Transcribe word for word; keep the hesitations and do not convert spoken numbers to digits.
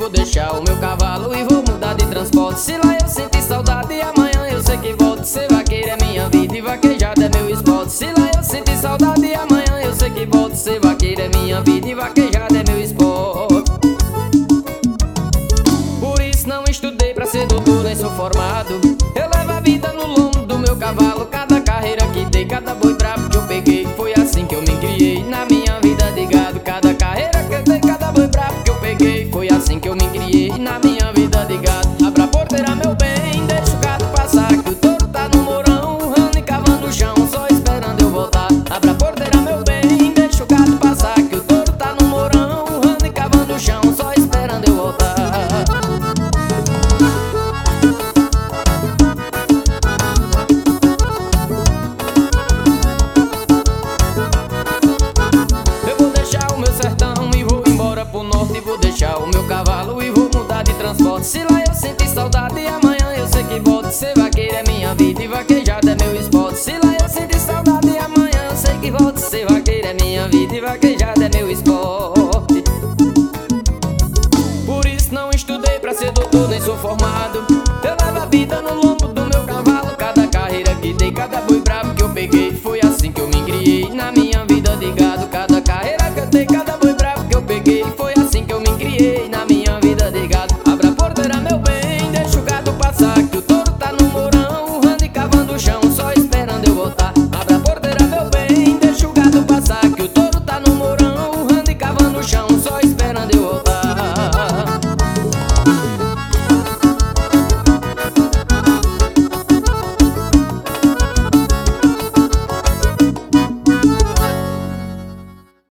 vou deixar o meu cavalo e vou mudar de transporte. Se lá eu senti saudade e amanhã eu sei que volto. Ser vaqueiro é minha vida e vaquejada é meu esporte. Se lá eu senti saudade e amanhã eu sei que volto. Ser vaqueiro é minha vida e vaquejada é meu esporte. Por isso não estudei pra ser doutor nem sou formado. Eu levo a vida no lombo do meu cavalo. Cada carreira que dei, cada boi bravo que eu peguei, foi assim que eu me criei na minha vida de gado. Cada carreira que eu dei, cada boi bravo que eu peguei, foi assim que eu me criei na minha vida de gado. Abra a porteira, meu bem, deixa o gado passar, que o touro tá no morão, urrando e cavando o chão, só esperando eu voltar. Abra a porteira, meu bem, deixa o gado passar, que o touro tá no morão, urrando e cavando o chão, só esperando eu voltar. Vou deixar o meu cavalo e vou mudar de transporte. Se lá eu senti saudade e amanhã eu sei que volto. Ser vaqueiro é minha vida e vaquejada é meu esporte. Se lá eu senti saudade e amanhã eu sei que volto. Ser vaqueiro é minha vida e vaquejada é meu esporte. Por isso não estudei pra ser doutor nem sou formado. Eu levo a vida no lombo do meu cavalo. Cada carreira que dei, cada boi bravo que eu peguei, foi assim que eu me criei na minha vida de gado. Cada carreira que eu dei, cada boi bravo que eu peguei, foi assim que eu me criei na minha vida de gado.